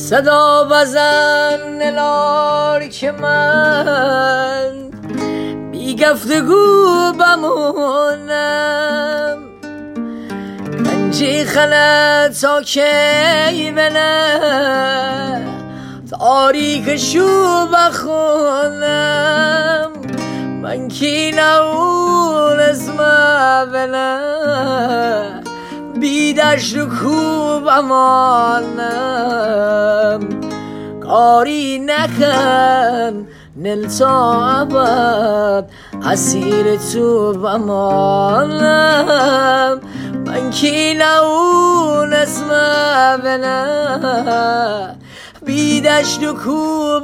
صدا بزن الار که من بی گفتگو بمونم رنجی خلت تا کی بله تاریکشو بخونم من کی نقول اسمه بله بی دشت و کو بمانم کاری نکن نلتا ابد اسیر تو بمانم من کی نقول اسمه بله بی دشت و کو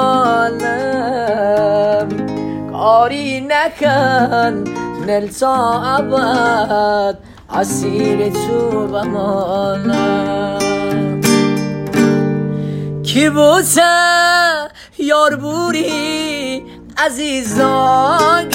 بمانم کاری نکن نلتا ابد اسیر تو بمانم کی بوته یار بوری عزیزا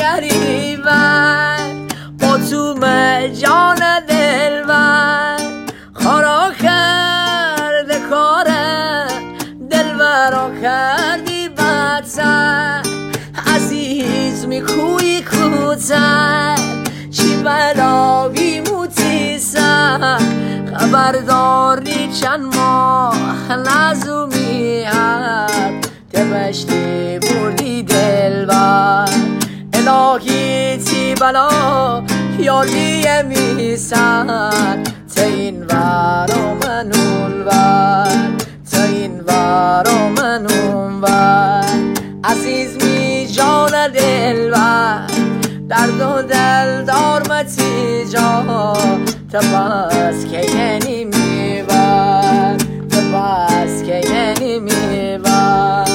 گریبن با تو جان دلبر خارا کرده کاره دلبرا کردی بدتر عزیز میکوی کوتر چی بلاوی موتی سر خبرداری چند ماه لزومی هد تبشتی بردی دلبر الهی تی بلا یاری میسر تا این ور و من اون ور تا این ور و من اون ور عزیز می جان دلبر درد و دل دارمتی جا تا بس که یعنی میبر تا بس که یعنی میبر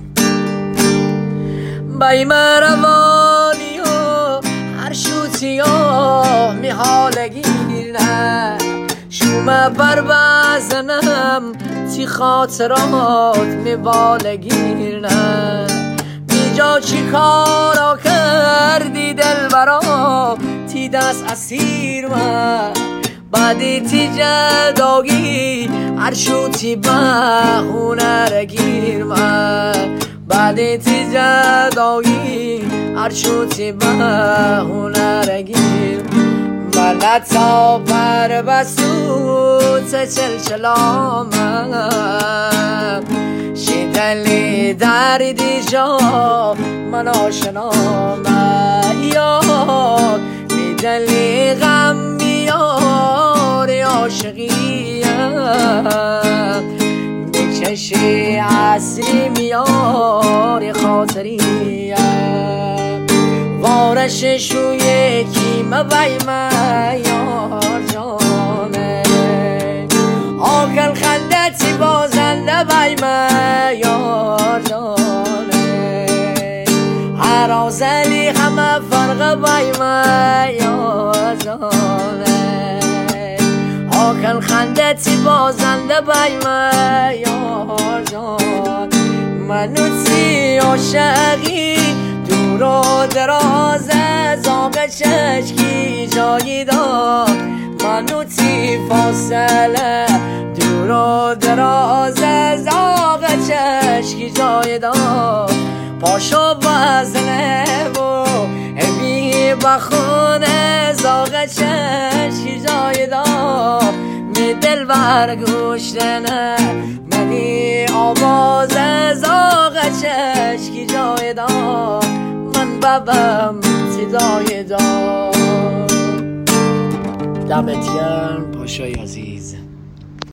بیم روانی و هر شوتی و میحال گیرن شومه بر بزنم تی خاطرات میبال گیرن جا چی کارا کردی دلبرا تی دست اسیر من بعدی تی جداگی هر شوتی بهونه رگیر من بعدی تی جداگی هر شوتی بهونه رگیر ملتا پر بسوت چلچلامم شیدلی دردی جا من آشنام یا میدلی غم میاری عاشقیم بکشی عصری میاری خاطریم وارش شوی کیم بیمه یار جانه آکل خندتی بازنده بیمه یار جانه عرازلی همه فرق بیمه یار جانه آکل خندتی بازنده بیمه یار جان منو تی عاشقی دور و دراز زاغ چشکی جایی داد منو تی فاصله دور و دراز زاغ چشکی جای داد پاشو بزنه و بی بخونه زاغ چشکی جای داد می دل برگوشتنه منی آواز زاغ چشکی جای داد من ببم صدای داد دمت گرم پاشای عزیز.